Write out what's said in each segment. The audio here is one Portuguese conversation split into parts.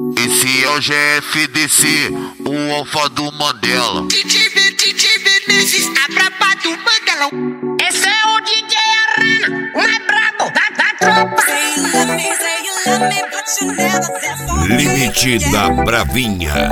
Esse é o GFDC, o alfa do Mandela. DJ Vinícius, a braba do Mandelão. Esse é o DJ Arana, o mais brabo da tropa. Limite da Bravinha.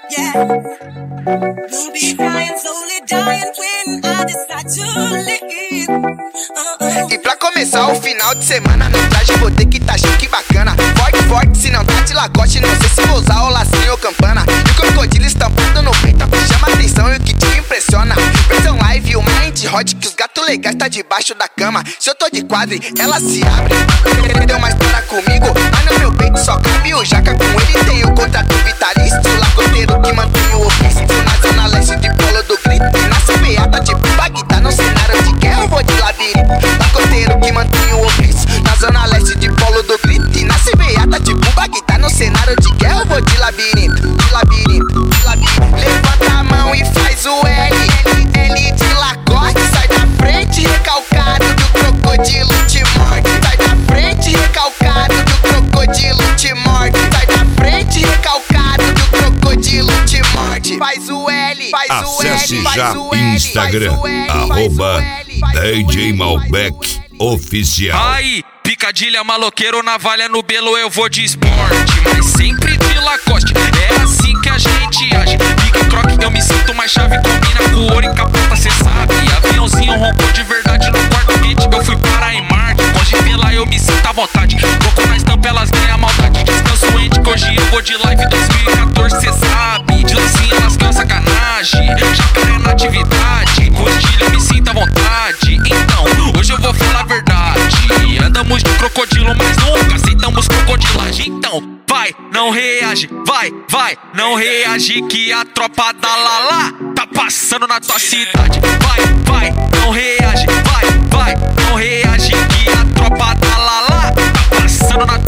E pra começar o final de semana, no traje vou ter que tá chique bacana. Forte, forte, se não tá de lacoste, não sei se vou usar o lacinho ou campana. E o crocodilo estampado no peito, chama atenção e o que te impressiona. Versão live, o mind hot, que os gatos legais tá debaixo da cama. Se eu tô de quadre, ela se abre. Deu uma história comigo, mas no meu peito só cabe o jaca. Com ele tem o contrato vitalício, lacoteiro que mantém o ofício. Na zona leste de Polo do Grito, e na CBA tá tipo Bagdá. No cenário de guerra eu vou de labirinto, lacoteiro que mantém o ofício. Na zona leste de Polo do Grito, e na CBA tá tipo Bagdá. No cenário de guerra eu vou de labirinto, de labirinto, de labirinto. Levanta a mão e faz o L de lacoste. Sai da frente recalcado que o crocodilo te morde. Sai da frente recalcado que o crocodilo te morde. Sai da frente recalcado que o crocodilo te morde. Faz o L, faz o L, Acesse faz já o L, Instagram, faz o L, arroba faz o L, DJ Malbec Oficial. Aí, picadilha, maloqueiro, navalha no belo, eu vou de esporte, mas sempre de Lacoste. É assim que a gente age. Pica croque, eu me sinto mais chave. Combina com ouro e capota, cê sabe. Aviãozinho roncou de verdade no quarto quente. Eu fui parar em Marte, hoje vê lá eu me sinto à vontade. Coco na estampa, elas ganham maldade. Descanso ente, que hoje eu vou de live 2014, cê sabe. De lancinha, elas ganham sacanagem. Jacaré na atividade, costilha, eu me sinto à vontade. Então, hoje eu vou falar a verdade. Andamos de crocodilo, mas nunca aceitamos crocodilagem. Então, vai, não reage, vai, não reage, que a tropa da Lala tá passando na tua cidade. Vai, não reage, vai, não reage, que a tropa da Lala tá passando na tua cidade.